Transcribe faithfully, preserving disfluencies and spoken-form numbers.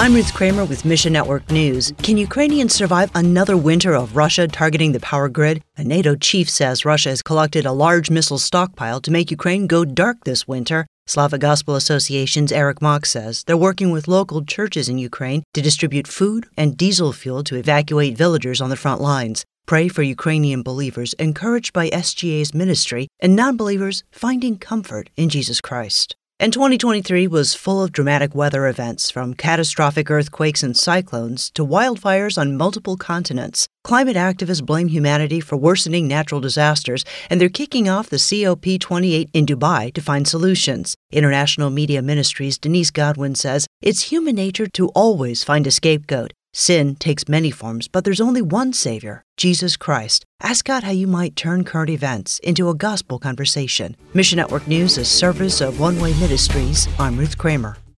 I'm Ruth Kramer with Mission Network News. Can Ukrainians survive another winter of Russia targeting the power grid? A NATO chief says Russia has collected a large missile stockpile to make Ukraine go dark this winter. Slavic Gospel Association's Eric Mock says they're working with local churches in Ukraine to distribute food and diesel fuel to evacuate villagers on the front lines. Pray for Ukrainian believers encouraged by S G A's ministry and non-believers finding comfort in Jesus Christ. And twenty twenty-three was full of dramatic weather events, from catastrophic earthquakes and cyclones to wildfires on multiple continents. Climate activists blame humanity for worsening natural disasters, and they're kicking off the C O P twenty-eight in Dubai to find solutions. International Media Ministries' Denise Godwin says it's human nature to always find a scapegoat. Sin takes many forms, but there's only one Savior, Jesus Christ. Ask God how you might turn current events into a gospel conversation. Mission Network News is service of One Way Ministries. I'm Ruth Kramer.